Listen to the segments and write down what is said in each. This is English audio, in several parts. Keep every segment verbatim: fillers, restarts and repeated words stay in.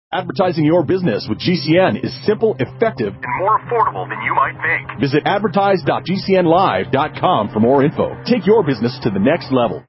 Advertising your business with G C N is simple, effective, and more affordable than you might think. Visit advertise dot g c n live dot com for more info. Take your business to the next level.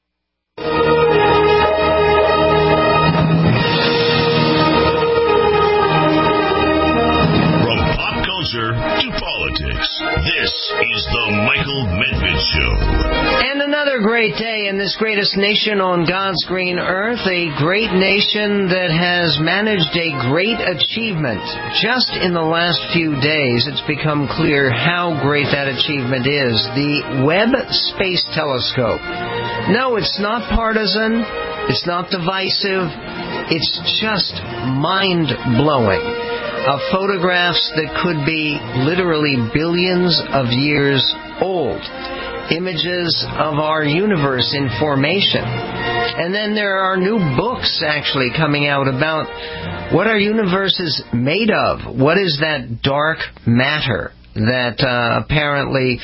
From pop culture to politics, this is the Michael Medved Show. And another great day in this greatest nation on God's green earth, a great nation that has managed a great achievement. Just in the last few days, it's become clear how great that achievement is. The Webb Space Telescope. No, it's not partisan. It's not divisive. It's just mind-blowing. Of photographs that could be literally billions of years old. Images of our universe in formation. And then there are new books actually coming out about what our universe is made of. What is that dark matter that uh, apparently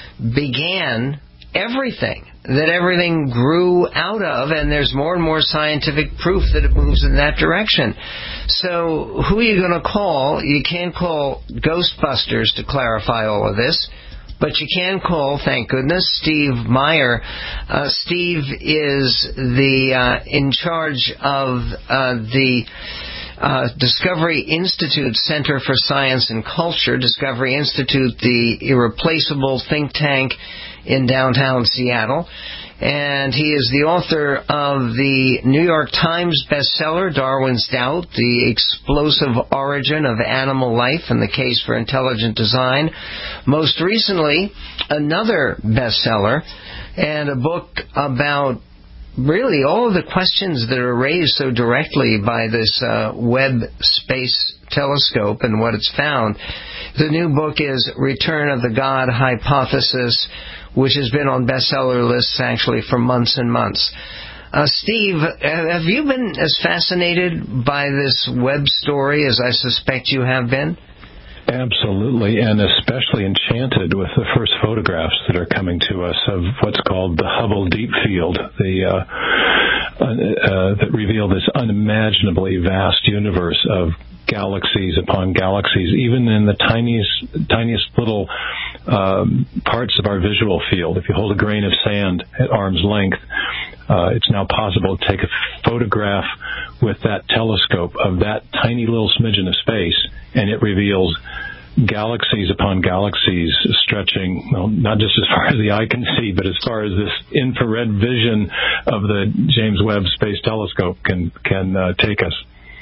began everything, that everything grew out of, and there's more and more scientific proof that it moves in that direction. So who are you going to call? You can't call Ghostbusters to clarify all of this. But you can call, thank goodness, Steve Meyer. Uh, Steve is the uh, in charge of uh, the uh, Discovery Institute Center for Science and Culture. Discovery Institute, the irreplaceable think tank in downtown Seattle. And he is the author of the New York Times bestseller, Darwin's Doubt, The Explosive Origin of Animal Life and the Case for Intelligent Design. Most recently, another bestseller and a book about really all of the questions that are raised so directly by this uh, Webb Space Telescope and what it's found. The new book is Return of the God Hypothesis, which has been on bestseller lists actually for months and months. Uh, Steve, have you been as fascinated by this Webb story as I suspect you have been? Absolutely, and especially enchanted with the first photographs that are coming to us of what's called the Hubble Deep Field, the uh, uh, that reveal this unimaginably vast universe of galaxies upon galaxies, even in the tiniest, tiniest little um, parts of our visual field. If you hold a grain of sand at arm's length, uh, it's now possible to take a photograph with that telescope of that tiny little smidgen of space, and it reveals galaxies upon galaxies stretching, well, not just as far as the eye can see, but as far as this infrared vision of the James Webb Space Telescope can, can uh, take us.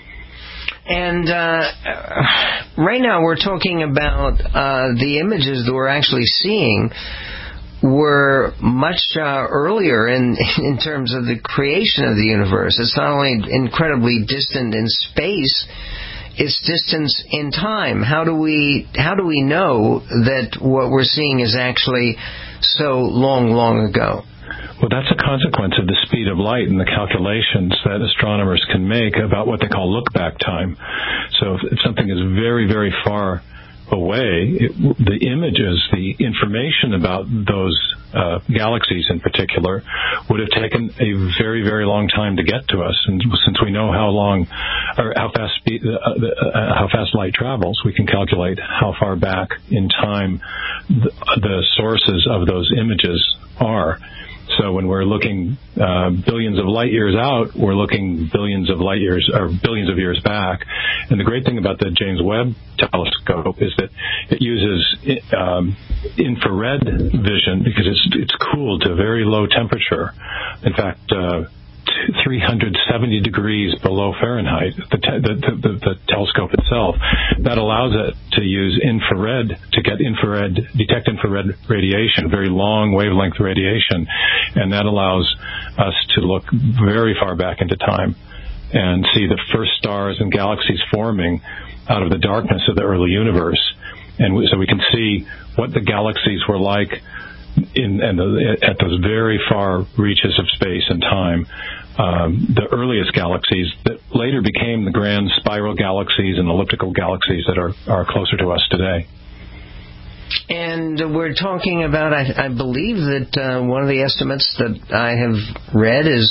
And uh, right now we're talking about uh, the images that we're actually seeing were much uh, earlier in in terms of the creation of the universe. It's not only incredibly distant in space, it's distance in time. How do we how do we know that what we're seeing is actually so long, long ago? Well, that's a consequence of the speed of light and the calculations that astronomers can make about what they call look-back time. So if, if something is very, very far away, it, the images, the information about those uh, galaxies in particular would have taken a very, very long time to get to us. And since we know how long or how fast speed, uh, uh, how fast light travels, we can calculate how far back in time the, the sources of those images are. So when we're looking uh, billions of light years out, we're looking billions of light years or billions of years back. And the great thing about the James Webb Telescope is that it uses um, infrared vision because it's it's cooled to a very low temperature. In fact, uh, three hundred seventy degrees below Fahrenheit, the, te- the, the, the telescope itself. That allows it to use infrared to get infrared, detect infrared radiation, very long wavelength radiation, and that allows us to look very far back into time and see the first stars and galaxies forming out of the darkness of the early universe. And we, so we can see what the galaxies were like in, in the, at those very far reaches of space and time. Um, the earliest galaxies that later became the grand spiral galaxies and elliptical galaxies that are, are closer to us today. And we're talking about, I, I believe that uh, one of the estimates that I have read is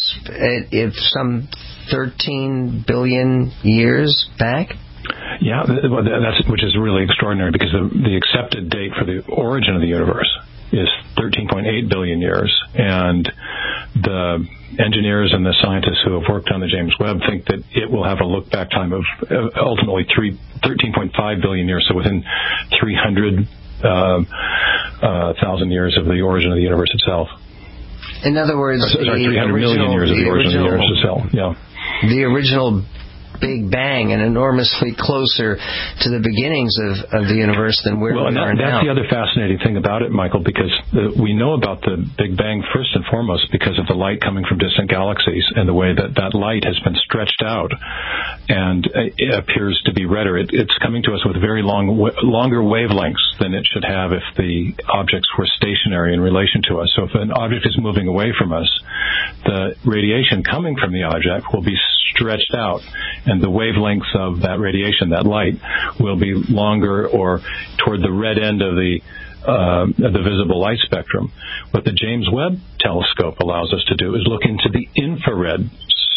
if some thirteen billion years back. Yeah, that's which is really extraordinary because the, the accepted date for the origin of the universe is thirteen point eight billion years, and the engineers and the scientists who have worked on the James Webb think that it will have a look-back time of uh, ultimately three, thirteen point five billion years, so within three hundred uh, uh, thousand years of the origin of the universe itself. In other words, or, sorry, three hundred million years of the, the origin original, of the universe itself. Yeah. The original Big Bang and enormously closer to the beginnings of, of the universe than where well, we and are that, now. That's the other fascinating thing about it, Michael, because the, we know about the Big Bang first and foremost because of the light coming from distant galaxies and the way that that light has been stretched out and it appears to be redder. It, it's coming to us with very long, longer wavelengths than it should have if the objects were stationary in relation to us. So if an object is moving away from us, the radiation coming from the object will be stretched out, and the wavelengths of that radiation, that light, will be longer or toward the red end of the uh, of the visible light spectrum. What the James Webb Telescope allows us to do is look into the infrared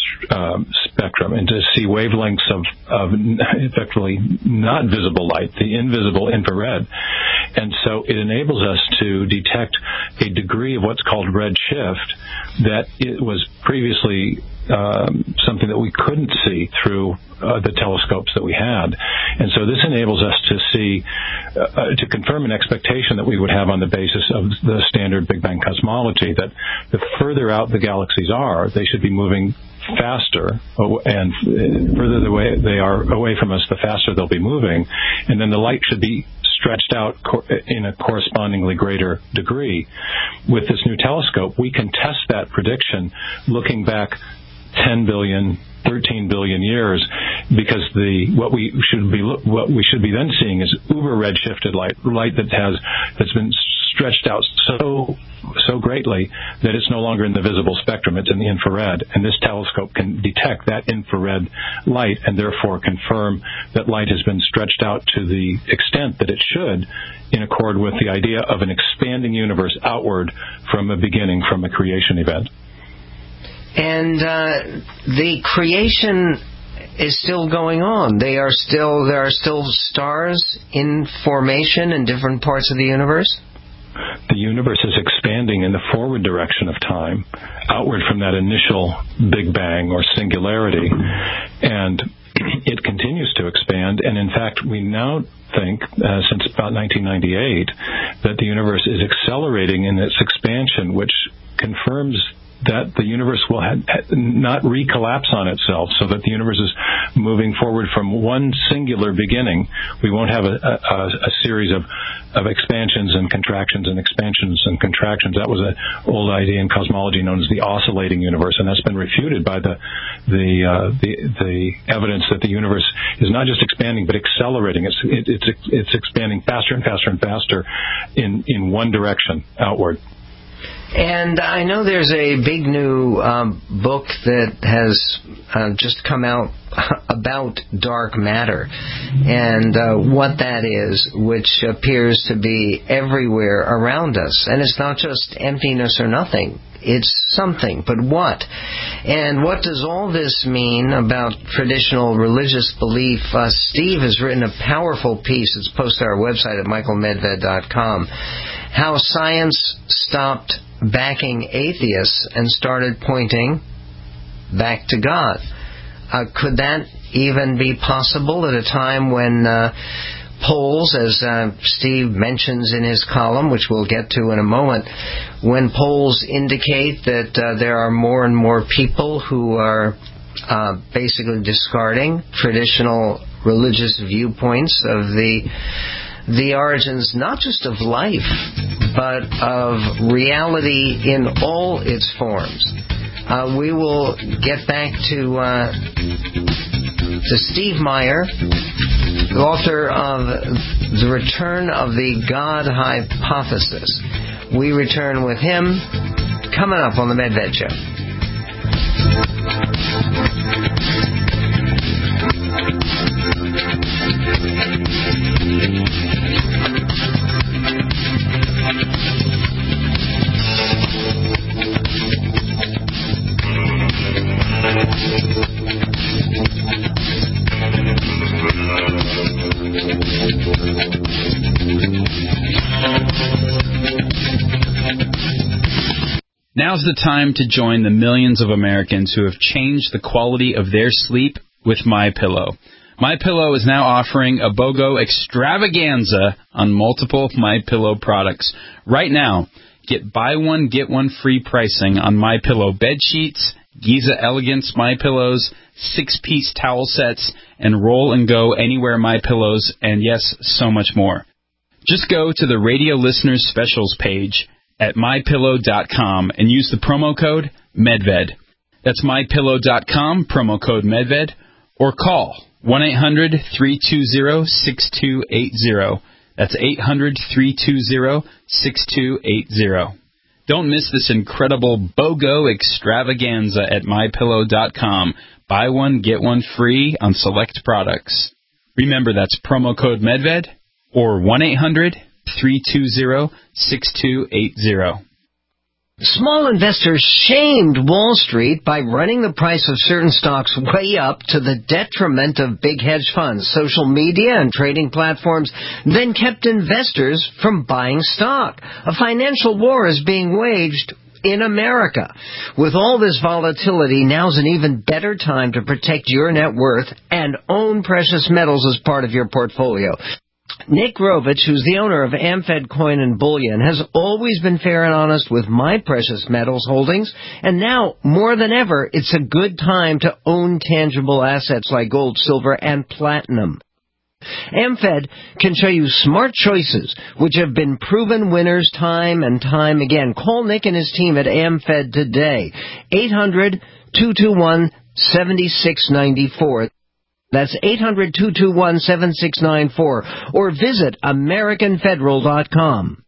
uh, spectrum and to see wavelengths of, of effectively not visible light, the invisible infrared. And so it enables us to detect a degree of what's called redshift that it was previously um, something that we couldn't see through uh, the telescopes that we had. And so this enables us to see, uh, to confirm an expectation that we would have on the basis of the standard Big Bang cosmology, that the further out the galaxies are, they should be moving faster, and further away they are away from us, the faster they'll be moving, and then the light should be stretched out in a correspondingly greater degree. With this new telescope, we can test that prediction looking back ten billion, thirteen billion years, because the what we should be what we should be then seeing is uber redshifted light, light that has that's been stretched out so so greatly that it's no longer in the visible spectrum, it's in the infrared, and this telescope can detect that infrared light and therefore confirm that light has been stretched out to the extent that it should, in accord with the idea of an expanding universe outward from a beginning, from a creation event. And uh, the creation is still going on. They are still there are still stars in formation in different parts of the universe. The universe is expanding in the forward direction of time, outward from that initial Big Bang or singularity, and it continues to expand. And in fact, we now think, uh, since about nineteen ninety-eight, that the universe is accelerating in its expansion, which confirms that the universe will ha- not recollapse on itself, so that the universe is moving forward from one singular beginning. We won't have a, a, a series of, of expansions and contractions and expansions and contractions. That was an old idea in cosmology known as the oscillating universe, and that's been refuted by the the uh, the, the evidence that the universe is not just expanding but accelerating. It's it, it's it's expanding faster and faster and faster in in one direction, outward. And I know there's a big new um, book that has uh, just come out about dark matter and uh, what that is, which appears to be everywhere around us. And it's not just emptiness or nothing. It's something, but what? And what does all this mean about traditional religious belief? Uh, Steve has written a powerful piece. It's posted on our website at michael medved dot com. How science stopped backing atheists and started pointing back to God. Uh, could that even be possible at a time when uh, polls, as uh, Steve mentions in his column, which we'll get to in a moment, when polls indicate that uh, there are more and more people who are uh, basically discarding traditional religious viewpoints of the the origins not just of life, but of reality in all its forms. Uh, we will get back to uh, to Steve Meyer, the author of The Return of the God Hypothesis. We return with him coming up on the Medved Show. Now's the time to join the millions of Americans who have changed the quality of their sleep with MyPillow. MyPillow is now offering a BOGO extravaganza on multiple MyPillow products. Right now, get buy one, get one free pricing on MyPillow bed sheets, Giza Elegance MyPillows, six-piece towel sets, and Roll and Go Anywhere MyPillows, and yes, so much more. Just go to the Radio Listeners Specials page at my pillow dot com and use the promo code MEDVED. That's my pillow dot com, promo code MEDVED, or call one eight hundred, three two zero, six two eight zero. That's eight hundred, three two zero, six two eight zero. Don't miss this incredible BOGO extravaganza at my pillow dot com. Buy one, get one free on select products. Remember, that's promo code MEDVED or one eight hundred, three two zero, six two eight zero. Small investors shamed Wall Street by running the price of certain stocks way up to the detriment of big hedge funds, social media, and trading platforms, then kept investors from buying stock. A financial war is being waged in America. With all this volatility, now's an even better time to protect your net worth and own precious metals as part of your portfolio. Nick Rovich, who's the owner of AmFed Coin and Bullion, has always been fair and honest with my precious metals holdings, and now, more than ever, it's a good time to own tangible assets like gold, silver, and platinum. AmFed can show you smart choices which have been proven winners time and time again. Call Nick and his team at AmFed today. eight hundred, two two one, seven six nine four. That's eight hundred, two two one, seven six nine four. Or visit American Federal dot com.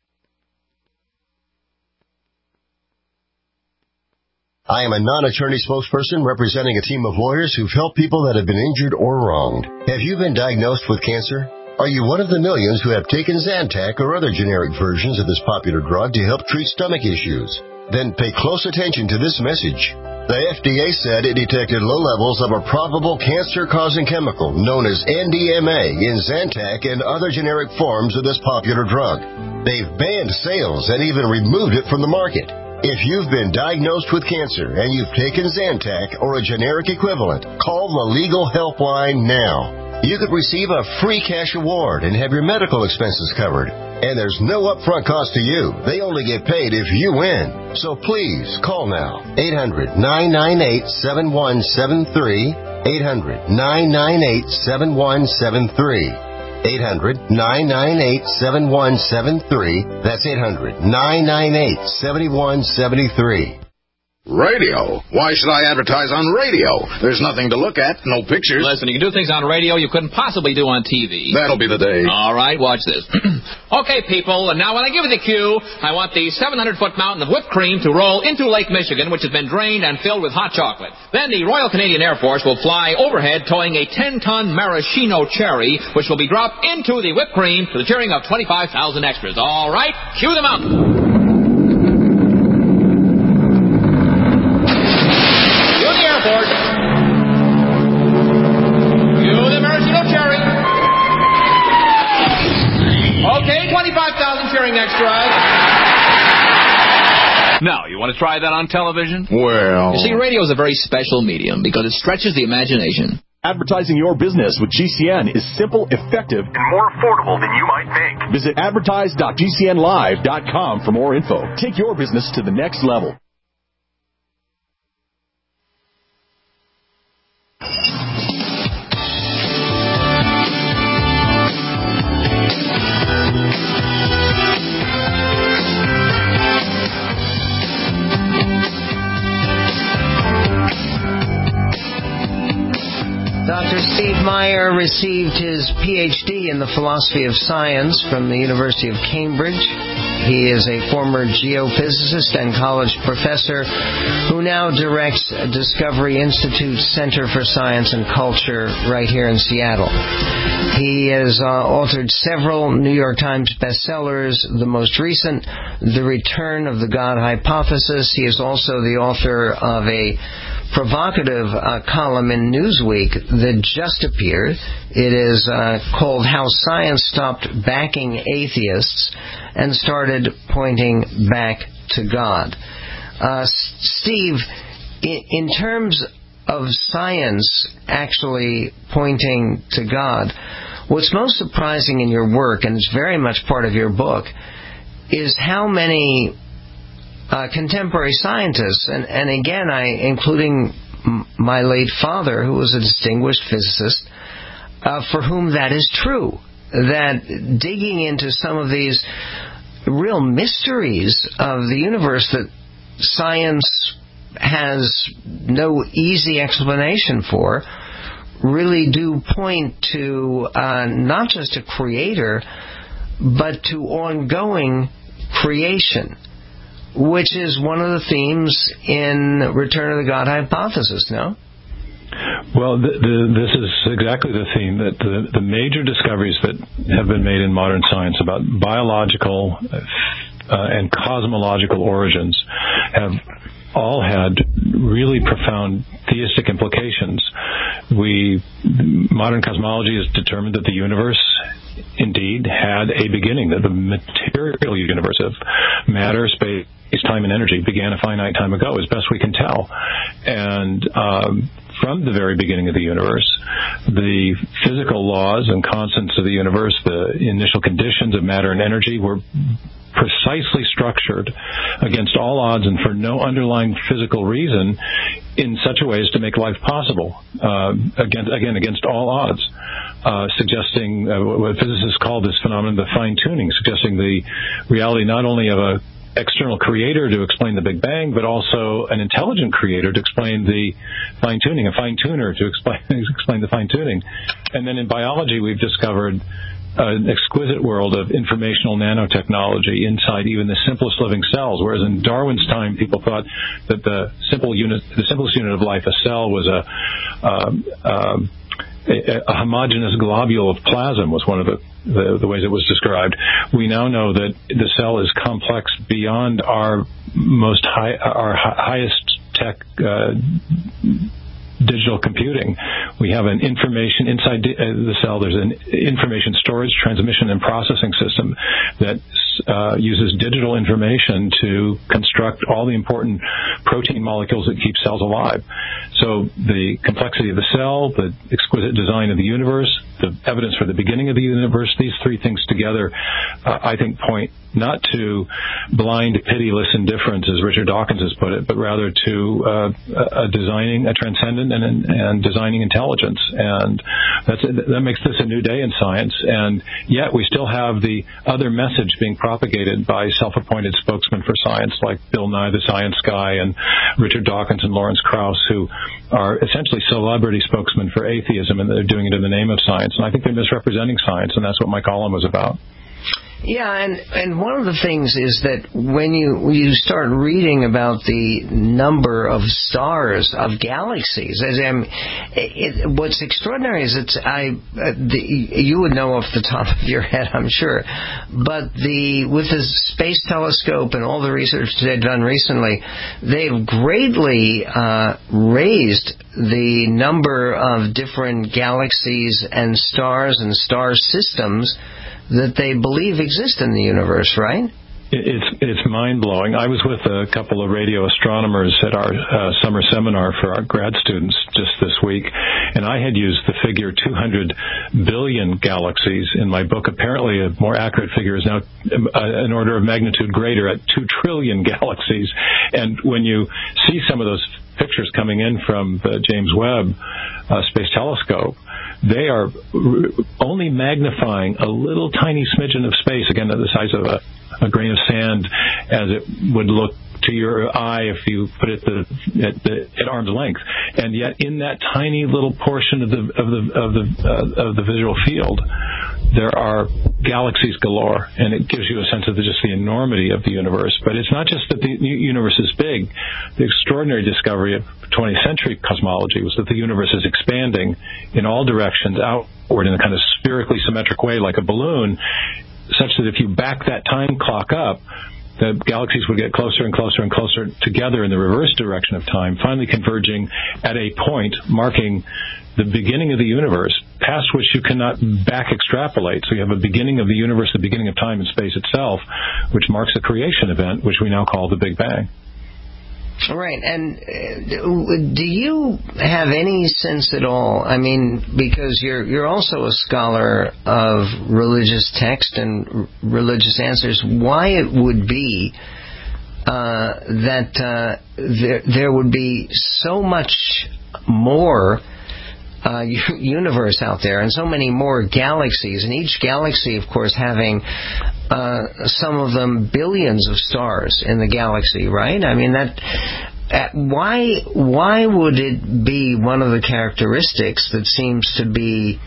I am a non-attorney spokesperson representing a team of lawyers who've helped people that have been injured or wronged. Have you been diagnosed with cancer? Are you one of the millions who have taken Zantac or other generic versions of this popular drug to help treat stomach issues? Then pay close attention to this message. The F D A said it detected low levels of a probable cancer-causing chemical known as N D M A in Zantac and other generic forms of this popular drug. They've banned sales and even removed it from the market. If you've been diagnosed with cancer and you've taken Zantac or a generic equivalent, call the Legal Helpline now. You could receive a free cash award and have your medical expenses covered. And there's no upfront cost to you. They only get paid if you win. So please, call now. eight hundred, nine nine eight, seven one seven three. eight hundred, nine nine eight, seven one seven three. eight hundred, nine nine eight, seven one seven three. That's eight hundred, nine nine eight, seven one seven three. Radio? Why should I advertise on radio? There's nothing to look at, no pictures. Listen, you can do things on radio you couldn't possibly do on T V. That'll be the day. All right, watch this. Okay, people, and now when I give you the cue, I want the seven hundred foot mountain of whipped cream to roll into Lake Michigan, which has been drained and filled with hot chocolate. Then the Royal Canadian Air Force will fly overhead towing a ten ton maraschino cherry, which will be dropped into the whipped cream to the cheering of twenty-five thousand extras. All right, cue the mountain. Extras. Now, you want to try that on television? Well... You see, radio is a very special medium because it stretches the imagination. Advertising your business with G C N is simple, effective, and more affordable than you might think. Visit advertise dot G C N live dot com for more info. Take your business to the next level. Doctor Steve Meyer received his P H D in the philosophy of science from the University of Cambridge. He is a former geophysicist and college professor who now directs Discovery Institute's Center for Science and Culture right here in Seattle. He has uh, authored several New York Times bestsellers, the most recent, The Return of the God Hypothesis. He is also the author of a provocative uh, column in Newsweek that just appeared. It is uh, called How Science Stopped Backing Atheists and Started Pointing Back to God. Uh, Steve, in, in terms of science actually pointing to God, what's most surprising in your work, and it's very much part of your book, is how many uh, contemporary scientists, and, and again, I, including m- my late father, who was a distinguished physicist, uh, for whom that is true, that digging into some of these real mysteries of the universe that science has no easy explanation for, really do point to uh, not just a creator, but to ongoing creation, which is one of the themes in Return of the God Hypothesis, no? Well, the, the, this is exactly the theme, that the, the major discoveries that have been made in modern science about biological uh, and cosmological origins have all had really profound theistic implications. We, modern cosmology has determined that the universe indeed had a beginning, that the material universe of matter, space, time, and energy began a finite time ago, as best we can tell. And um, from the very beginning of the universe, the physical laws and constants of the universe, the initial conditions of matter and energy, were precisely structured against all odds and for no underlying physical reason in such a way as to make life possible, uh, against, again, against all odds, uh, suggesting uh, what physicists call this phenomenon the fine-tuning, suggesting the reality not only of a external creator to explain the Big Bang, but also an intelligent creator to explain the fine-tuning, a fine-tuner to explain, explain the fine-tuning. And then in biology, we've discovered an exquisite world of informational nanotechnology inside even the simplest living cells, whereas in Darwin's time, people thought that the simple unit, the simplest unit of life, a cell, was a, um, um, a, a homogeneous globule of plasm, was one of the, the, the ways it was described. We now know that the cell is complex beyond our most high, our highest tech uh, digital computing. We have an information inside the cell. There's an information storage, transmission, and processing system that uh, uses digital information to construct all the important protein molecules that keep cells alive. So the complexity of the cell, the exquisite design of the universe, the evidence for the beginning of the universe, these three things together, uh, I think, point not to blind, pitiless indifference, as Richard Dawkins has put it, but rather to uh, a designing, a transcendent and, and designing intelligence. And that's, that makes this a new day in science. And yet we still have the other message being propagated by self-appointed spokesmen for science like Bill Nye, the Science Guy, and Richard Dawkins and Lawrence Krauss, who are essentially celebrity spokesmen for atheism, and they're doing it in the name of science. And I think they're misrepresenting science, and that's what my column was about. Yeah, and, and one of the things is that when you when you start reading about the number of stars, of galaxies, as um, it, what's extraordinary is it's I uh, the, you would know off the top of your head, I'm sure, but the with the Space Telescope and all the research they've done recently, they've greatly uh, raised the number of different galaxies and stars and star systems that they believe exist in the universe, right? It's it's mind-blowing. I was with a couple of radio astronomers at our uh, summer seminar for our grad students just this week, and I had used the figure two hundred billion galaxies in my book. Apparently, a more accurate figure is now an order of magnitude greater at two trillion galaxies. And when you see some of those pictures coming in from the James Webb uh, Space Telescope, they are only magnifying a little tiny smidgen of space, again, the size of a, a grain of sand, as it would look to your eye if you put it the, at, the, at arm's length. And yet, in that tiny little portion of the of the of the uh, of the visual field, there are galaxies galore, and it gives you a sense of the, just the enormity of the universe. But it's not just that the universe is big. The extraordinary discovery of twentieth century cosmology was that the universe is expanding in all directions outward in a kind of spherically symmetric way, like a balloon, such that if you back that time clock up, the galaxies would get closer and closer and closer together in the reverse direction of time, finally converging at a point marking the beginning of the universe, past which you cannot back extrapolate. So you have a beginning of the universe, the beginning of time and space itself, which marks a creation event, which we now call the Big Bang. Right, and uh, do you have any sense at all? I mean, because you're you're also a scholar of religious text and r- religious answers. Why it would be uh, that uh, there there would be so much more uh, universe out there, and so many more galaxies, and each galaxy, of course, having uh, some of them billions of stars in the galaxy, right? I mean, that uh, why why would it be one of the characteristics that seems to be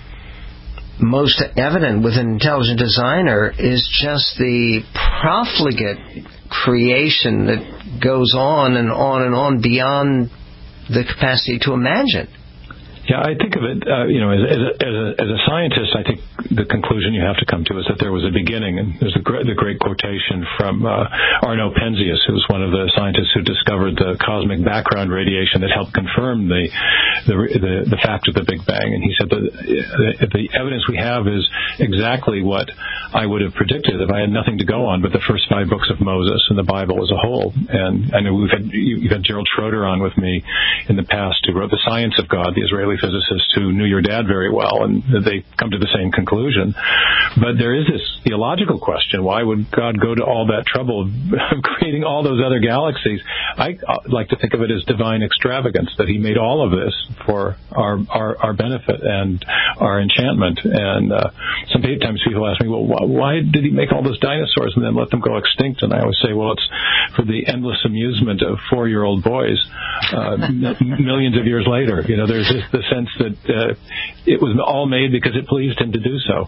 most evident with an intelligent designer is just the profligate creation that goes on and on and on beyond the capacity to imagine? Yeah, I think of it, uh, you know, as, as, a, as, a, as a scientist, I think the conclusion you have to come to is that there was a beginning. And there's a great, the great quotation from uh, Arno Penzias, who was one of the scientists who discovered the cosmic background radiation that helped confirm the the, the, the fact of the Big Bang. And he said that the, the evidence we have is exactly what I would have predicted if I had nothing to go on but the first five books of Moses and the Bible as a whole. And I know we've had, you've had Gerald Schroeder on with me in the past, who wrote The Science of God, the Israeli physicists who knew your dad very well, and they come to the same conclusion. But there is this theological question: why would God go to all that trouble of creating all those other galaxies? I like to think of it as divine extravagance, that he made all of this for our our, our benefit and our enchantment. And uh, sometimes people ask me, well, why did he make all those dinosaurs and then let them go extinct? And I always say, well, it's for the endless amusement of four-year-old boys uh, millions of years later. You know, there's just the sense that uh, it was all made because it pleased him to do so.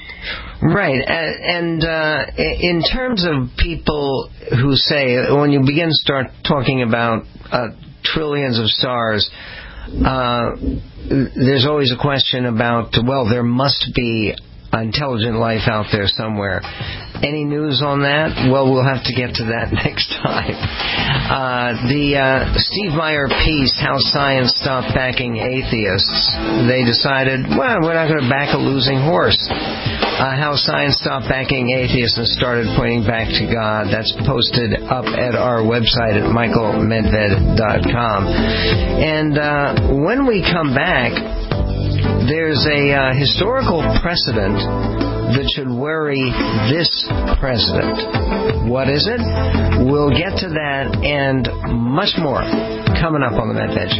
Right, and uh, in terms of people who say, when you begin to start talking about uh, trillions of stars, uh, there's always a question about, well, there must be intelligent life out there somewhere. Any news on that? Well, we'll have to get to that next time. Uh, the uh, Steve Meyer piece, How Science Stopped Backing Atheists. They decided, well, we're not going to back a losing horse. Uh, How Science Stopped Backing Atheists and Started Pointing Back to God. That's posted up at our website at michael medved dot com. And uh, when we come back, there's a uh, historical precedent that should worry this president. What is it? We'll get to that and much more coming up on the Medved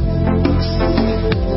Show.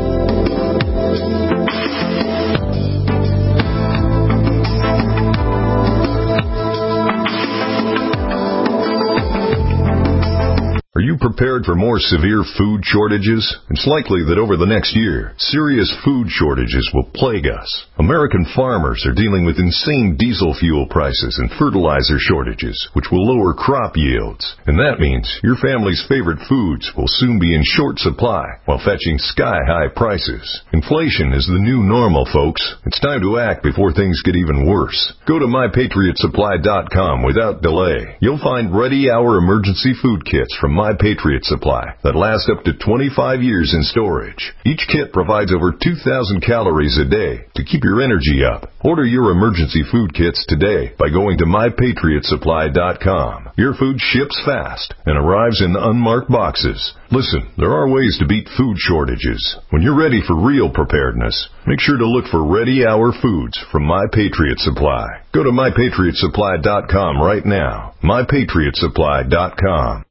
Are you prepared for more severe food shortages? It's likely that over the next year, serious food shortages will plague us. American farmers are dealing with insane diesel fuel prices and fertilizer shortages, which will lower crop yields. And that means your family's favorite foods will soon be in short supply while fetching sky-high prices. Inflation is the new normal, folks. It's time to act before things get even worse. Go to my patriot supply dot com without delay. You'll find ready-hour emergency food kits from My Patriot Supply that last up to twenty-five years in storage. Each kit provides over two thousand calories a day to keep your energy up. Order your emergency food kits today by going to my patriot supply dot com. Your food ships fast and arrives in unmarked boxes. Listen, there are ways to beat food shortages. When you're ready for real preparedness, make sure to look for Ready Hour Foods from My Patriot Supply. Go to my patriot supply dot com right now. my patriot supply dot com.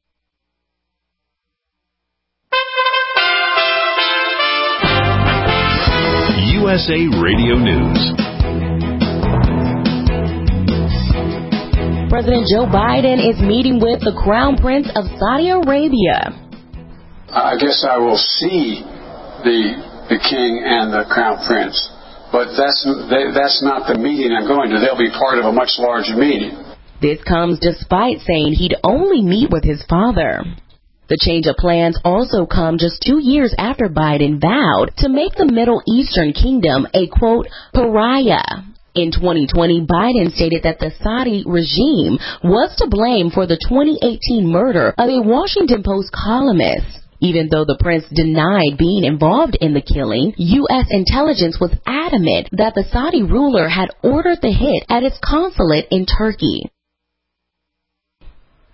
U S A Radio News. President Joe Biden is meeting with the Crown Prince of Saudi Arabia. I guess I will see the the king and the Crown Prince, but that's they, that's not the meeting I'm going to. They'll be part of a much larger meeting. This comes despite saying he'd only meet with his father. The change of plans also come just two years after Biden vowed to make the Middle Eastern kingdom a, quote, pariah. In twenty twenty, Biden stated that the Saudi regime was to blame for the twenty eighteen murder of a Washington Post columnist. Even though the prince denied being involved in the killing, U S intelligence was adamant that the Saudi ruler had ordered the hit at its consulate in Turkey.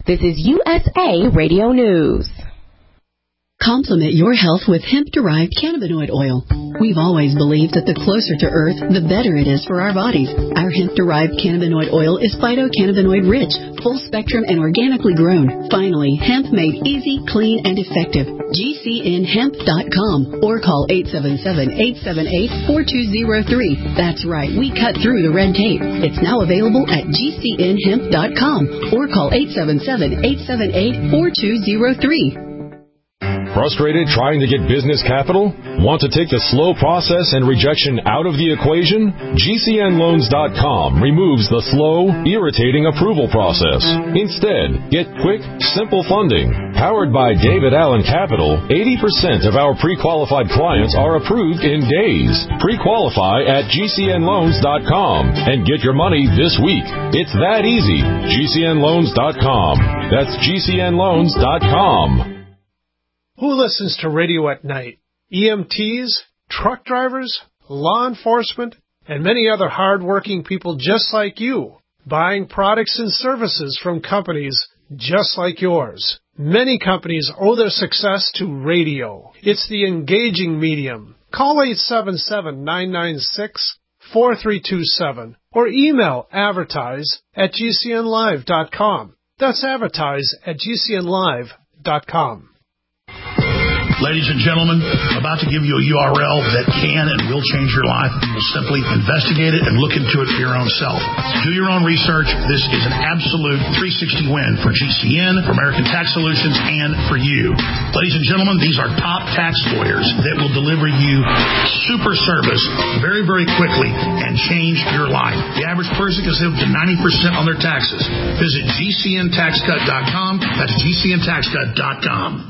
This is U S A Radio News. Complement your health with hemp-derived cannabinoid oil. We've always believed that the closer to Earth, the better it is for our bodies. Our hemp-derived cannabinoid oil is phytocannabinoid-rich, full-spectrum, and organically grown. Finally, hemp made easy, clean, and effective. G C N hemp dot com or call eight seven seven, eight seven eight, four two zero three. That's right, we cut through the red tape. It's now available at G C N hemp dot com or call eight seven seven, eight seven eight, four two zero three. Frustrated trying to get business capital? Want to take the slow process and rejection out of the equation? G C N loans dot com removes the slow, irritating approval process. Instead, get quick, simple funding. Powered by David Allen Capital, eighty percent of our pre-qualified clients are approved in days. Pre-qualify at G C N loans dot com and get your money this week. It's that easy. G C N loans dot com. That's G C N loans dot com. Who listens to radio at night? E M Ts, truck drivers, law enforcement, and many other hard-working people just like you, buying products and services from companies just like yours. Many companies owe their success to radio. It's the engaging medium. Call eight seven seven, nine nine six, four three two seven or email advertise at G C N live dot com. That's advertise at G C N live dot com. Ladies and gentlemen, about to give you a U R L that can and will change your life. You will simply investigate it and look into it for your own self. Do your own research. This is an absolute three sixty win for G C N, for American Tax Solutions, and for you. Ladies and gentlemen, these are top tax lawyers that will deliver you super service very, very quickly and change your life. The average person can save up to ninety percent on their taxes. Visit G C N tax cut dot com. That's G C N tax cut dot com.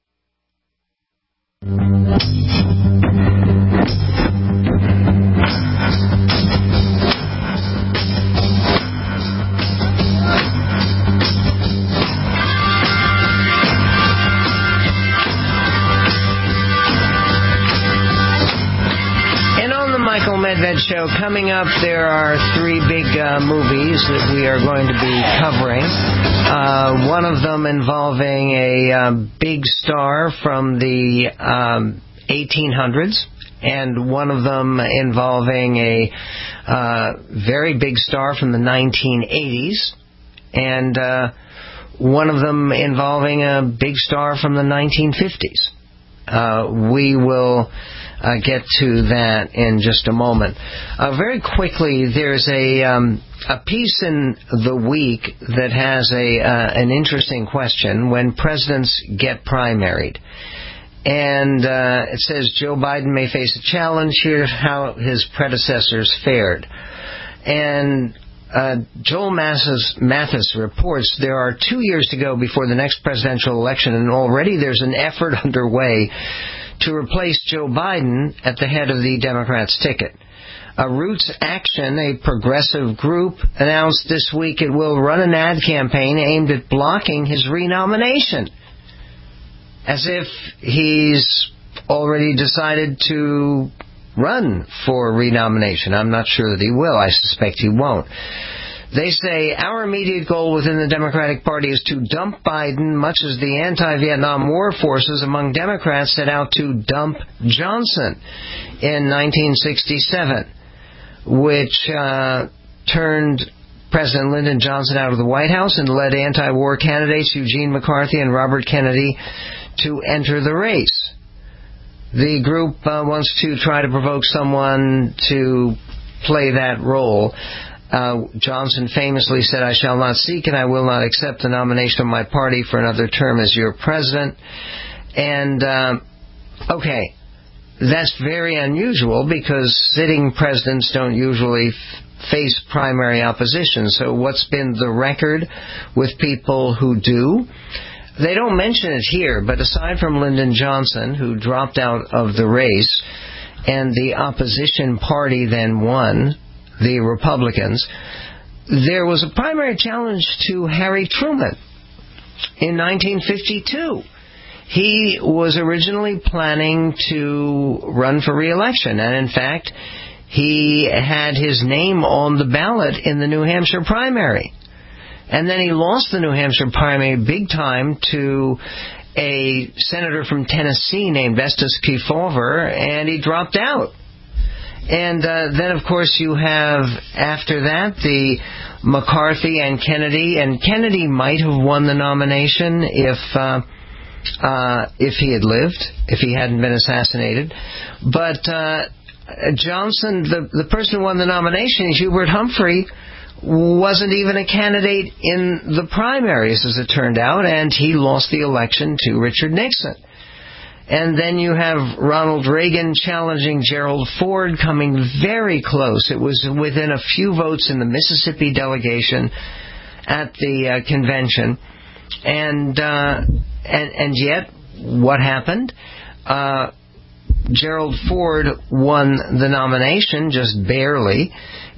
Michael Medved Show. Coming up, there are three big uh, movies that we are going to be covering. Uh, one of them involving a uh, big star from the um, eighteen hundreds, and one of them involving a uh, very big star from the nineteen eighties, and uh, one of them involving a big star from the nineteen fifties. Uh, we will uh, get to that in just a moment. Uh, very quickly, there's a um, a piece in The Week that has a uh, an interesting question: when presidents get primaried. And uh, it says Joe Biden may face a challenge. Here's how his predecessors fared. And uh, Joel Mathis, Mathis reports there are two years to go before the next presidential election, and already there's an effort underway to replace Joe Biden at the head of the Democrats' ticket. Uh, Roots Action, a progressive group, announced this week it will run an ad campaign aimed at blocking his renomination, as if he's already decided to run for renomination. I'm not sure that he will. I suspect he won't. They say, our immediate goal within the Democratic Party is to dump Biden, much as the anti-Vietnam War forces among Democrats set out to dump Johnson in nineteen sixty-seven, which uh, turned President Lyndon Johnson out of the White House and led anti-war candidates Eugene McCarthy and Robert Kennedy to enter the race. The group uh, wants to try to provoke someone to play that role. Uh, Johnson famously said, I shall not seek and I will not accept the nomination of my party for another term as your president. And, uh, okay, that's very unusual because sitting presidents don't usually f- face primary opposition. So what's been the record with people who do? They don't mention it here, but aside from Lyndon Johnson, who dropped out of the race, and the opposition party then won, the Republicans, there was a primary challenge to Harry Truman in nineteen fifty-two. He was originally planning to run for re-election, and in fact, he had his name on the ballot in the New Hampshire primary. And then he lost the New Hampshire primary big time to a senator from Tennessee named Estes Kefauver, and he dropped out. And uh, then, of course, you have, after that, the McCarthy and Kennedy. And Kennedy might have won the nomination if uh, uh, if he had lived, if he hadn't been assassinated. But uh, Johnson, the, the person who won the nomination, Hubert Humphrey, wasn't even a candidate in the primaries, as it turned out, and he lost the election to Richard Nixon. And then you have Ronald Reagan challenging Gerald Ford, coming very close. It was within a few votes in the Mississippi delegation at the uh, convention. And, uh, and and yet, what happened? Uh, Gerald Ford won the nomination, just barely.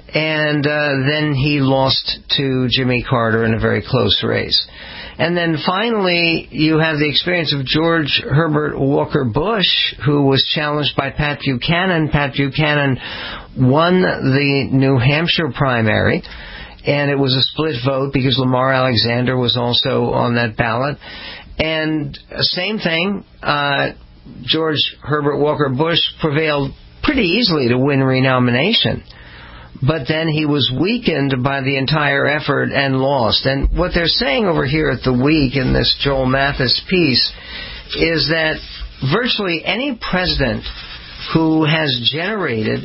And uh, then he lost to Jimmy Carter in a very close race. And then finally, you have the experience of George Herbert Walker Bush, who was challenged by Pat Buchanan. Pat Buchanan won the New Hampshire primary, and it was a split vote because Lamar Alexander was also on that ballot. And same thing, uh, George Herbert Walker Bush prevailed pretty easily to win renomination. But then he was weakened by the entire effort and lost. And what they're saying over here at The Week in this Joel Mathis piece is that virtually any president who has generated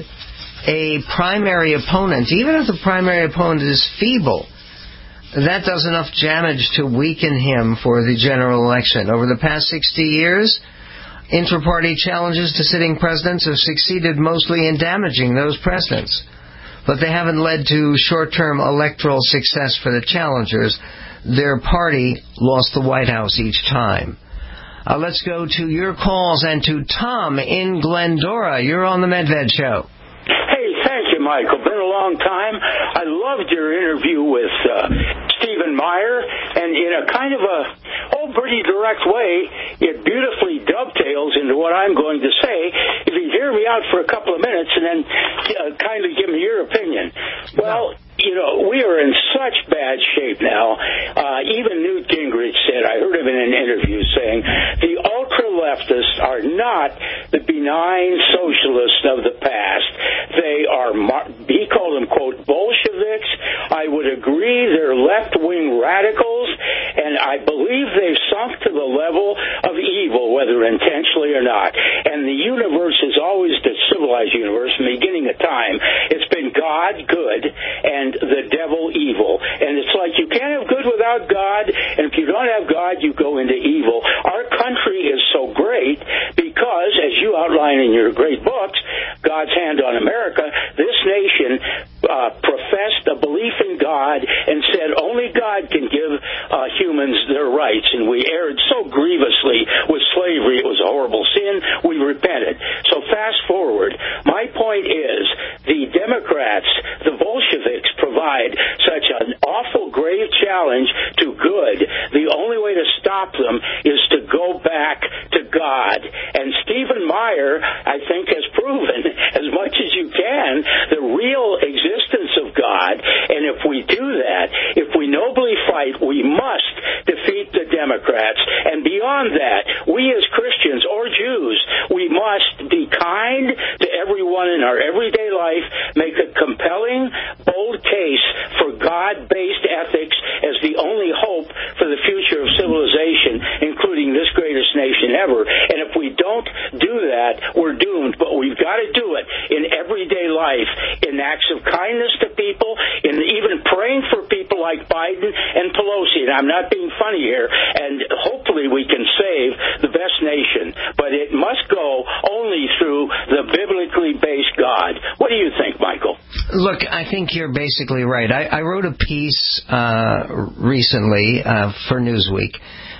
a primary opponent, even if the primary opponent is feeble, that does enough damage to weaken him for the general election. Over the past sixty years, intra-party challenges to sitting presidents have succeeded mostly in damaging those presidents. But they haven't led to short-term electoral success for the challengers. Their party lost the White House each time. Uh, let's go to your calls and to Tom in Glendora. You're on the Medved Show. Hey, thank you, Michael. Been a long time. I loved your interview with uh, Stephen Meyer, and in a kind of a oh, pretty direct way, it beautifully dovetails into what I'm going to say. If you hear me out for a couple of minutes and then uh, kindly give me your opinion. Well, you know, we are in such bad shape now. Uh, even Newt Gingrich said, I heard him in an interview saying, the ultra-leftists are not the benign socialists of the past. They are, he called them, quote, Bolsheviks. I would agree they're left-wing radicals, and I believe they've sunk to the level of evil, whether intentionally or not. And the universe is always the civilized universe from the beginning of time. It's been God, good, and the devil, evil. And it's like you can't have good without God, and if you don't have God, you go into evil. Our country is so great because, as you outline in your great books, God's Hand on America, this nation uh, professed a belief in God and said only God can give uh, humans their rights, and we erred so grievously with slavery. It was a horrible sin. We repented. So fast forward. My point is the Democrats, the Bolsheviks, provide such an awful grave challenge to good. The only way to stop them is to go back to God. And Stephen Meyer, I think, has proven as much as you can the real existence of God. And if we do that, if we nobly fight, we must defeat the Democrats. And beyond that, we as Christians or Jews, we must be kind to everyone in our everyday life, make a compelling, bold case for God-based ethics as the only hope for the future of civilization, including this greatest nation ever. And if we don't do that, we're doomed. But we've got to do it in everyday life, in acts of kindness to people, in even praying for people like Biden and Pelosi. And I'm not being funny here. And hopefully we can save the best nation. But it must go only through the biblically based God. What do you think, Michael? Look, I think you're basically right. I, I wrote a piece uh, recently uh, for Newsweek,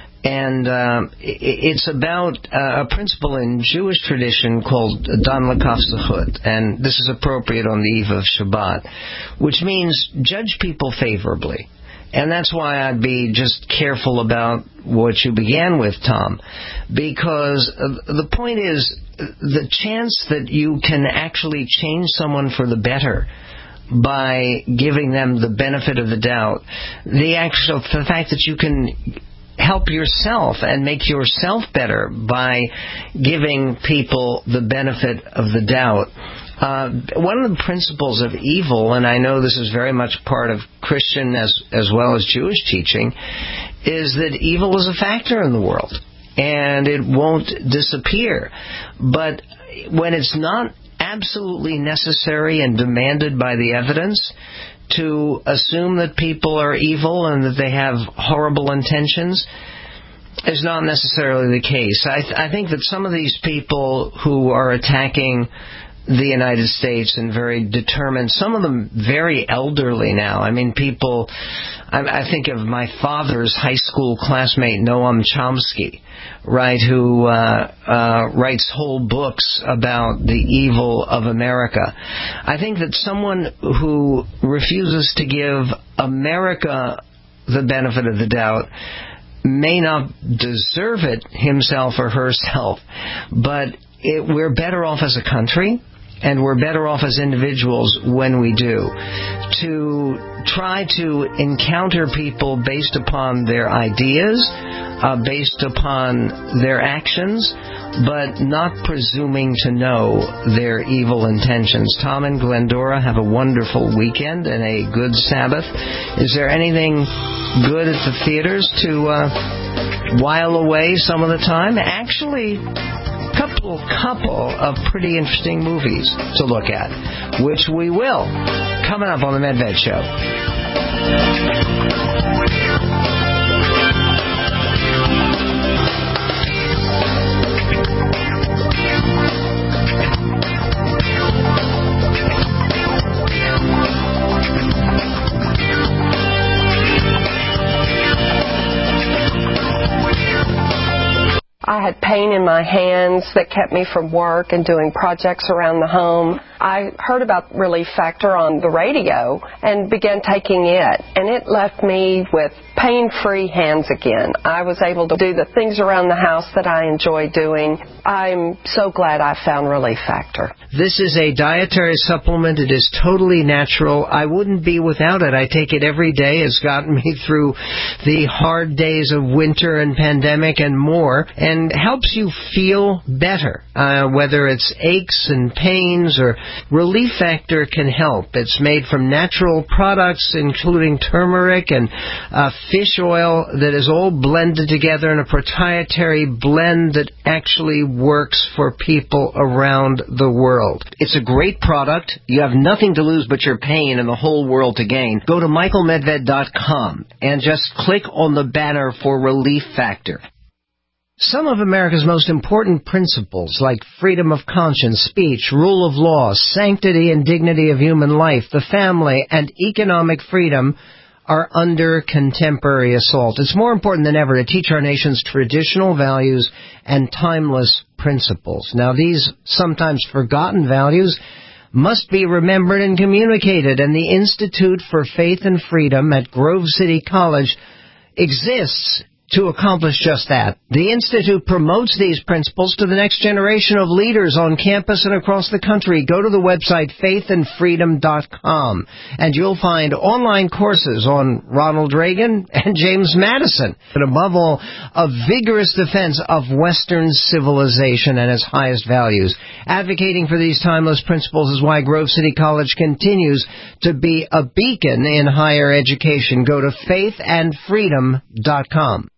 and uh, it's about uh, a principle in Jewish tradition called Dan L'Kaf Zechut, and this is appropriate on the eve of Shabbat, which means judge people favorably. And that's why I'd be just careful about what you began with, Tom, because the point is the chance that you can actually change someone for the better by giving them the benefit of the doubt. The actual the fact that you can help yourself and make yourself better by giving people the benefit of the doubt. Uh, one of the principles of evil, and I know this is very much part of Christian as as well as Jewish teaching, is that evil is a factor in the world, and it won't disappear. But when it's not absolutely necessary and demanded by the evidence, to assume that people are evil and that they have horrible intentions is not necessarily the case. I, th- I think that some of these people who are attacking the United States and very determined, some of them very elderly now. I mean, people, I, I think of my father's high school classmate, Noam Chomsky, right, who uh, uh, writes whole books about the evil of America. I think that someone who refuses to give America the benefit of the doubt may not deserve it himself or herself, but it, we're better off as a country, and we're better off as individuals when we do. To try to encounter people based upon their ideas, uh, based upon their actions, but not presuming to know their evil intentions. Tom and Glendora, have a wonderful weekend and a good Sabbath. Is there anything good at the theaters to uh, while away some of the time? Actually, couple couple of pretty interesting movies to look at, which we will, coming up on the Medved Show. I had pain in my hands that kept me from work and doing projects around the home. I heard about Relief Factor on the radio and began taking it, and it left me with pain-free hands again. I was able to do the things around the house that I enjoy doing. I'm so glad I found Relief Factor. This is a dietary supplement. It is totally natural. I wouldn't be without it. I take it every day. It's gotten me through the hard days of winter and pandemic and more, and helps you feel better, uh, whether it's aches and pains or Relief Factor can help. It's made from natural products, including turmeric and uh, fish oil that is all blended together in a proprietary blend that actually works for people around the world. It's a great product. You have nothing to lose but your pain and the whole world to gain. Go to michael medved dot com and just click on the banner for Relief Factor. Some of America's most important principles, like freedom of conscience, speech, rule of law, sanctity and dignity of human life, the family, and economic freedom, are under contemporary assault. It's more important than ever to teach our nation's traditional values and timeless principles. Now, these sometimes forgotten values must be remembered and communicated, and the Institute for Faith and Freedom at Grove City College exists to accomplish just that. The Institute promotes these principles to the next generation of leaders on campus and across the country. Go to the website faith and freedom dot com, and you'll find online courses on Ronald Reagan and James Madison, and above all, a vigorous defense of Western civilization and its highest values. Advocating for these timeless principles is why Grove City College continues to be a beacon in higher education. Go to faith and freedom dot com.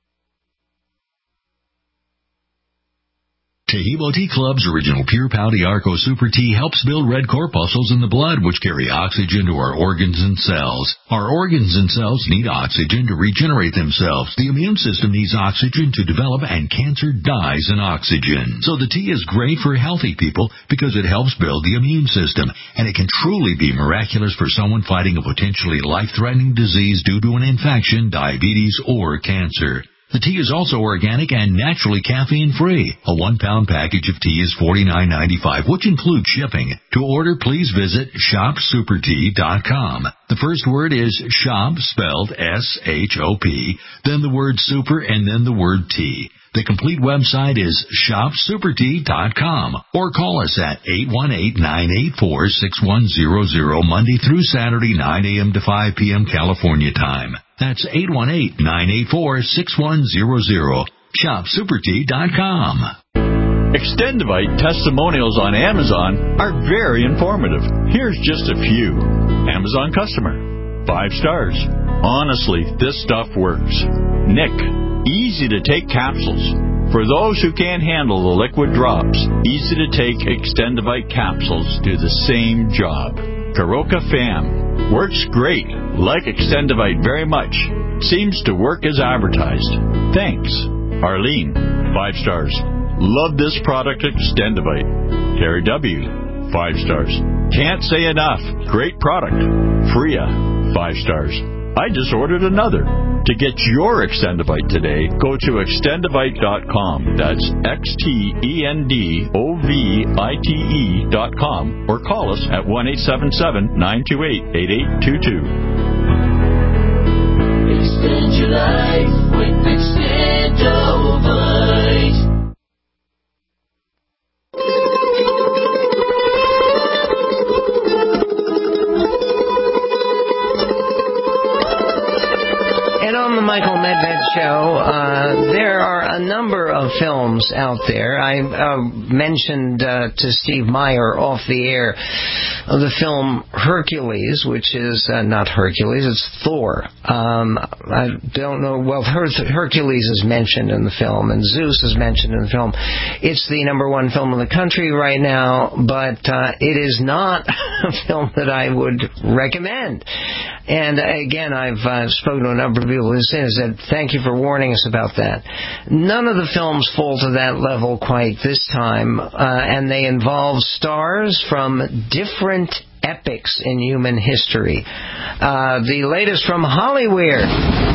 Taheebo Tea Club's original Pure Pau Arco Super Tea helps build red corpuscles in the blood, which carry oxygen to our organs and cells. Our organs and cells need oxygen to regenerate themselves. The immune system needs oxygen to develop, and cancer dies in oxygen. So the tea is great for healthy people because it helps build the immune system, and it can truly be miraculous for someone fighting a potentially life-threatening disease due to an infection, diabetes, or cancer. The tea is also organic and naturally caffeine-free. A one-pound package of tea is forty-nine ninety-five, which includes shipping. To order, please visit shop super tea dot com. The first word is shop, spelled S H O P, then the word super, and then the word tea. The complete website is shop super tea dot com or call us at eight one eight, nine eight four, six one zero zero Monday through Saturday, nine a.m. to five p.m. California time. That's eight one eight, nine eight four, six one zero zero. shop super tea dot com. Extendivite testimonials on Amazon are very informative. Here's just a few. Amazon customer. Five stars. Honestly, this stuff works. Nick. Easy to take capsules. For those who can't handle the liquid drops, easy to take Extendivite capsules do the same job. Karoka Fam. Works great. Like Extendivite very much. Seems to work as advertised. Thanks. Arlene. Five stars. Love this product, Extendivite. Terry W. Five stars. Can't say enough. Great product. Freya. Five stars. I just ordered another. To get your Extendivite today, go to extendivite dot com. That's X T E N D O V I T E dot com. Or call us at one eight seven seven, nine two eight, eight eight two two. Extend your life with Extendivite. On the Michael Medved Show, uh, there are a number of films out there. I uh, mentioned uh, to Steve Meyer off the air of the film Hercules, which is uh, not Hercules, it's Thor. Um, I don't know, well, Her- Hercules is mentioned in the film, and Zeus is mentioned in the film. It's the number one film in the country right now, but uh, it is not a film that I would recommend. And again, I've uh, spoken to a number of people who said, thank you for warning us about that. None of the films fall to that level quite this time, uh, and they involve stars from different epics in human history. Uh, the latest from Hollywood.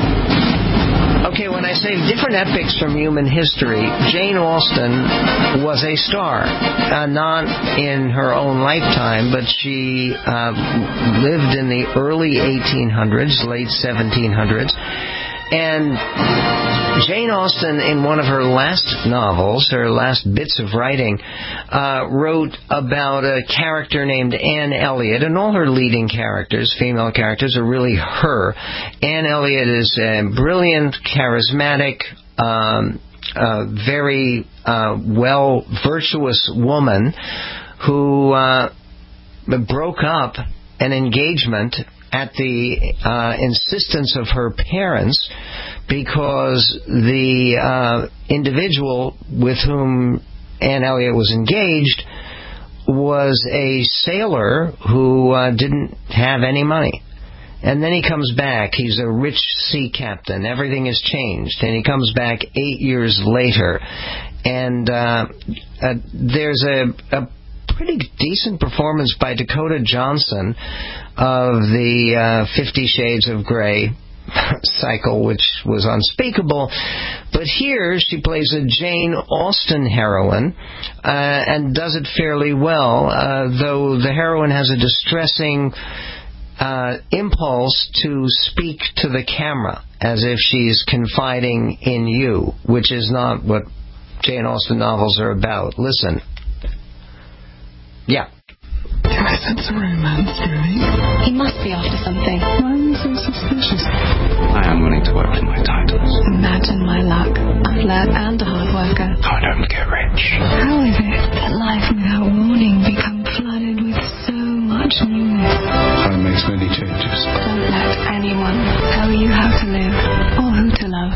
Okay, when I say different epics from human history, Jane Austen was a star. Uh, not in her own lifetime, but she uh, lived in the early eighteen hundreds, late seventeen hundreds. And Jane Austen, in one of her last novels, her last bits of writing, uh, wrote about a character named Anne Elliot, and all her leading characters, female characters, are really her. Anne Elliot is a brilliant, charismatic, um, uh, very uh, well, virtuous woman who uh, broke up an engagement at the uh, insistence of her parents, because the uh, individual with whom Anne Elliot was engaged was a sailor who uh, didn't have any money. And then he comes back. He's a rich sea captain. Everything has changed. And he comes back eight years later. And uh, uh, there's a, a pretty decent performance by Dakota Johnson of the uh, Fifty Shades of Grey cycle, which was unspeakable. But here she plays a Jane Austen heroine uh, and does it fairly well, uh, though the heroine has a distressing uh, impulse to speak to the camera as if she's confiding in you, which is not what Jane Austen novels are about. Listen. Yeah. Can I sense a romance brewing? He must be after something. Why are you so suspicious? I am willing to work for my titles. Imagine my luck. A flirt and a hard worker. I don't get rich. How is it that life without warning become flooded with so much newness? Time makes many changes. Don't let anyone tell you how to live or who to love.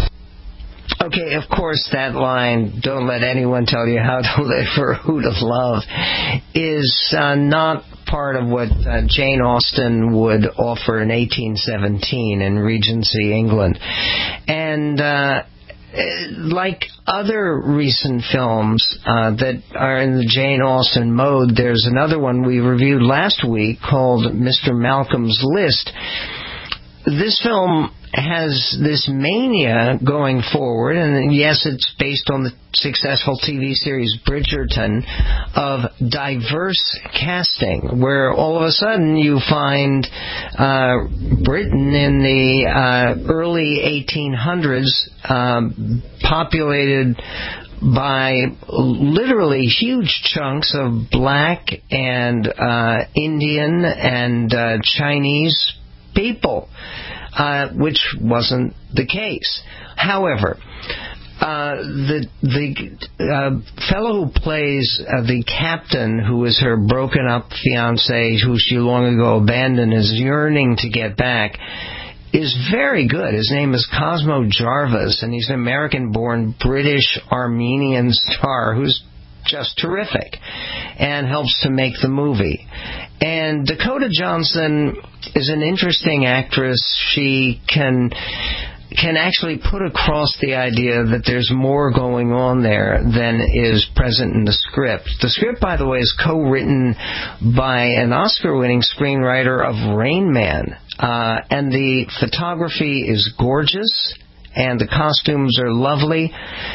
Okay, of course, that line, don't let anyone tell you how to live or who to love, is uh, not part of what uh, Jane Austen would offer in eighteen seventeen in Regency, England. And uh, like other recent films uh, that are in the Jane Austen mode, there's another one we reviewed last week called Mister Malcolm's List. This film has this mania going forward, and yes, it's based on the successful T V series Bridgerton, of diverse casting, where all of a sudden you find uh, Britain in the uh, early eighteen hundreds um, populated by literally huge chunks of black and uh, Indian and uh, Chinese people, uh, which wasn't the case. However, uh, the the uh, fellow who plays uh, the captain, who is her broken up fiancé, who she long ago abandoned, is yearning to get back, is very good. His name is Cosmo Jarvis, and he's an American-born British Armenian star who's just terrific and helps to make the movie. And Dakota Johnson is an interesting actress. She can can actually put across the idea that there's more going on there than is present in the script. The script, by the way, is co-written by an Oscar-winning screenwriter of Rain Man. Uh, and the photography is gorgeous, and the costumes are lovely,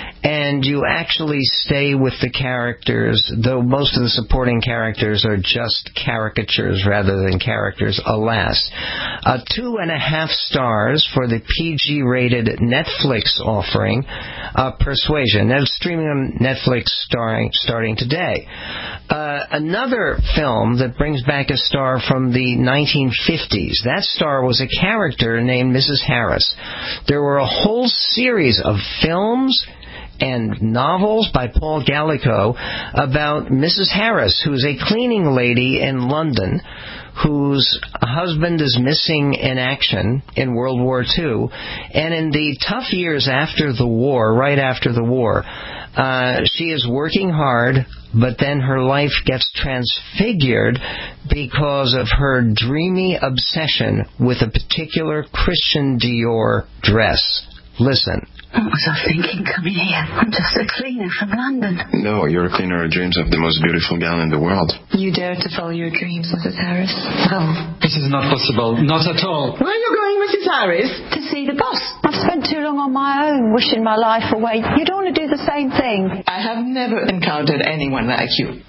and you actually stay with the characters, though most of the supporting characters are just caricatures rather than characters, alas. Uh, two and a half stars for the P G-rated Netflix offering, uh, Persuasion. That's streaming on Netflix starring, starting today. Uh, another film that brings back a star from the nineteen fifties. That star was a character named Missus Harris. There were a whole series of films and novels by Paul Gallico about Missus Harris, who's a cleaning lady in London whose husband is missing in action in World War Two. And in the tough years after the war, right after the war, uh, she is working hard, but then her life gets transfigured because of her dreamy obsession with a particular Christian Dior dress. Listen. What was I thinking coming here? I'm just a cleaner from London. No, you're a cleaner who dreams of the most beautiful gal in the world. You dare to follow your dreams, Missus Harris? Well, it is not possible. Not at all. Where are you going, Missus Harris? To see the boss. I've spent too long on my own, wishing my life away. You don't want to do the same thing. I have never encountered anyone like you.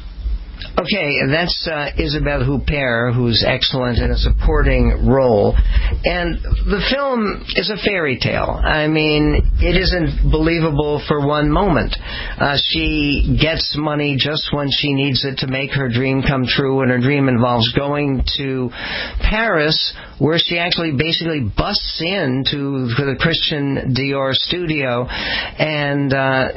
Okay, that's uh, Isabelle Huppert, who's excellent in a supporting role. And the film is a fairy tale. I mean, it isn't believable for one moment. Uh, she gets money just when she needs it to make her dream come true, and her dream involves going to Paris, where she actually basically busts into the Christian Dior studio and uh,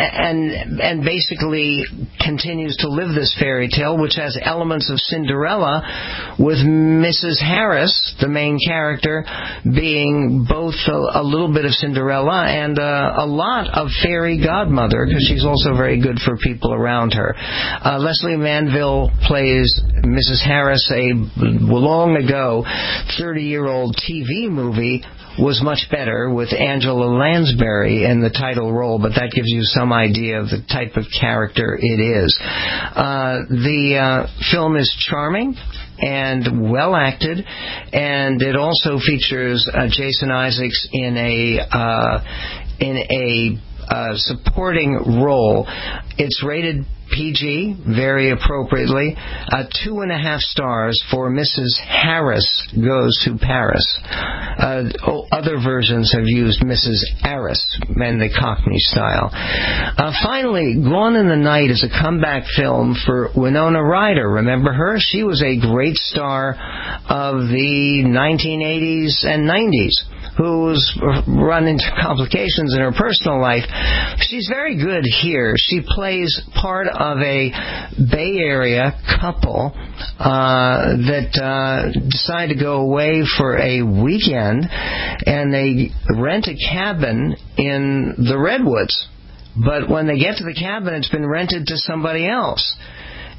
and and basically continues to live this fairy tale, which has elements of Cinderella, with Missus Harris, the main character, being both a, a little bit of Cinderella and uh, a lot of fairy godmother, because she's also very good for people around her. Uh, Leslie Manville plays Missus Harris. A long ago thirty-year-old T V movie was much better with Angela Lansbury in the title role, but that gives you some idea of the type of character it is. Uh, the uh, film is charming and well acted, and it also features uh, Jason Isaacs in a uh, in a uh, supporting role. It's rated P G, very appropriately. Uh, two and a half stars for Missus Harris Goes to Paris. Uh, oh, other versions have used Missus Harris in the Cockney style. Uh, finally, Gone in the Night is a comeback film for Winona Ryder. Remember her? She was a great star of the nineteen eighties and nineties, who's run into complications in her personal life. She's very good here. She plays part of a Bay Area couple uh, that uh, decide to go away for a weekend, and they rent a cabin in the Redwoods. But when they get to the cabin, it's been rented to somebody else.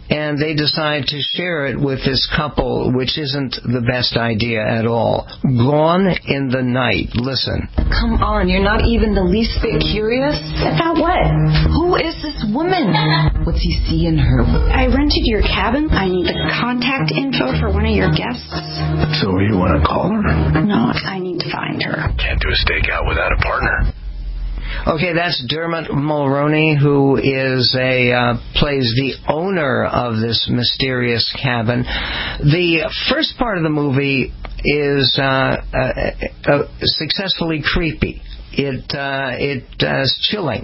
and they decide to share it with this couple, which isn't the best idea at all. Gone in the Night. Listen. Come on, you're not even the least bit curious? About what? Who is this woman? What's he see in her? I rented your cabin. I need the contact info for one of your guests. So you want to call her? No, I need to find her. Can't do a stakeout without a partner. Okay, that's Dermot Mulroney, who is a uh, plays the owner of this mysterious cabin. The first part of the movie is uh, uh, uh, successfully creepy. It uh, it uh, is chilling,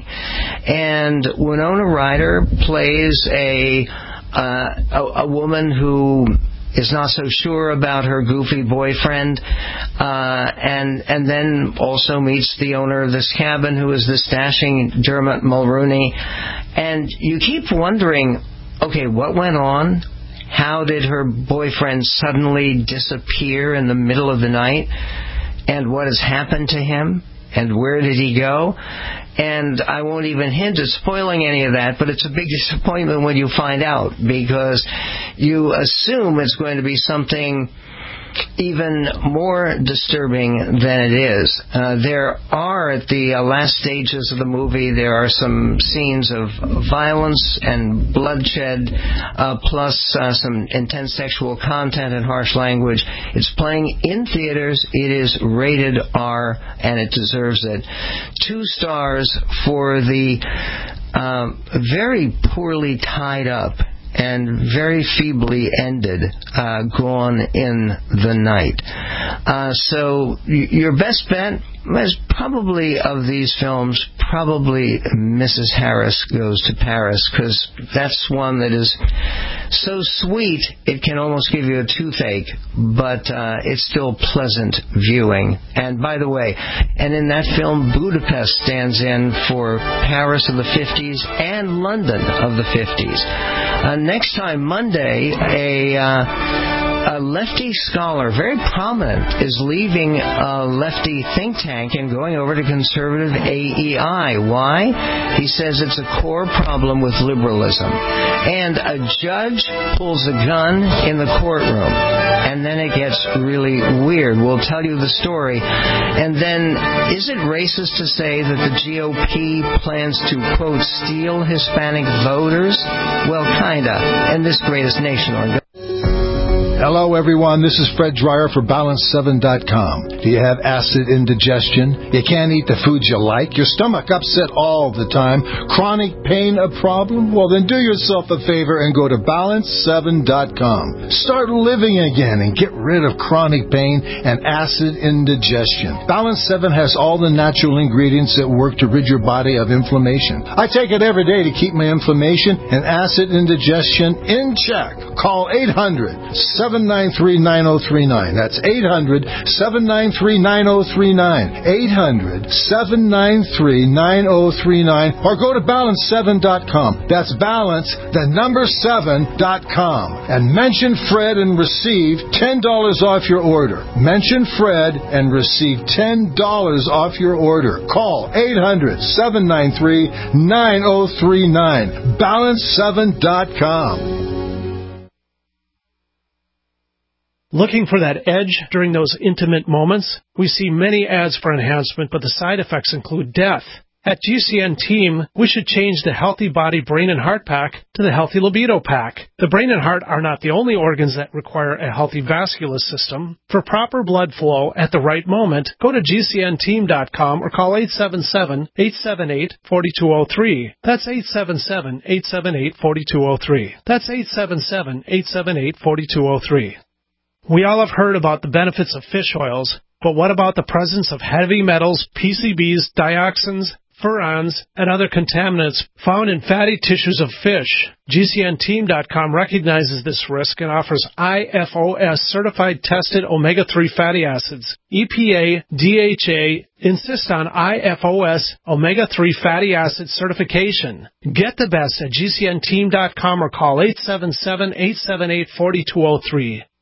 and Winona Ryder plays a uh, a, a woman who is not so sure about her goofy boyfriend, uh, and and then also meets the owner of this cabin, who is this dashing Dermot Mulroney. And you keep wondering, okay, what went on? How did her boyfriend suddenly disappear in the middle of the night? And what has happened to him? And where did he go? And I won't even hint at spoiling any of that, but it's a big disappointment when you find out, because you assume it's going to be something even more disturbing than it is. Uh, there are, at the uh, last stages of the movie, there are some scenes of violence and bloodshed, uh, plus uh, some intense sexual content and harsh language. It's playing in theaters. It is rated R, and it deserves it. Two stars for the um, very poorly tied up and very feebly ended, uh, Gone in the Night. Uh, so y- your best bet is probably, of these films, probably Missus Harris Goes to Paris, because that's one that is so sweet it can almost give you a toothache, but uh, it's still pleasant viewing. And by the way, and in that film, Budapest stands in for Paris of the fifties and London of the fifties. Uh, next time, Monday, a... Uh, A lefty scholar, very prominent, is leaving a lefty think tank and going over to conservative A E I. Why? He says it's a core problem with liberalism. And a judge pulls a gun in the courtroom, and then it gets really weird. We'll tell you the story. And then, is it racist to say that the G O P plans to, quote, steal Hispanic voters? Well, kinda. In this greatest nation on Hello, everyone. This is Fred Dreyer for Balance seven dot com. Do you have acid indigestion? You can't eat the foods you like? Your stomach upset all the time? Chronic pain a problem? Well, then do yourself a favor and go to Balance seven dot com. Start living again and get rid of chronic pain and acid indigestion. Balance seven has all the natural ingredients that work to rid your body of inflammation. I take it every day to keep my inflammation and acid indigestion in check. Call eight hundred, seven nine three, nine oh three nine. That's eight hundred, seven nine three, nine oh three nine. eight hundred, seven nine three, nine oh three nine. Or go to balance seven dot com. That's balance, the number seven dot com. And mention Fred and receive ten dollars off your order. Mention Fred and receive ten dollars off your order. Call eight hundred, seven nine three, nine oh three nine. balance seven dot com. Looking for that edge during those intimate moments? We see many ads for enhancement, but the side effects include death. At G C N Team, we should change the Healthy Body Brain and Heart Pack to the Healthy Libido Pack. The brain and heart are not the only organs that require a healthy vascular system. For proper blood flow at the right moment, go to G C N team dot com or call eight seven seven, eight seven eight, four two zero three. That's eight seven seven, eight seven eight, four two zero three. That's eight seven seven, eight seven eight, four two zero three. We all have heard about the benefits of fish oils, but what about the presence of heavy metals, P C Bs, dioxins, furans, and other contaminants found in fatty tissues of fish? G C N team dot com recognizes this risk and offers I F O S certified tested omega three fatty acids. E P A, D H A insist on I F O S omega three fatty acid certification. Get the best at G C N team dot com or call eight seven seven, eight seven eight, four two zero three.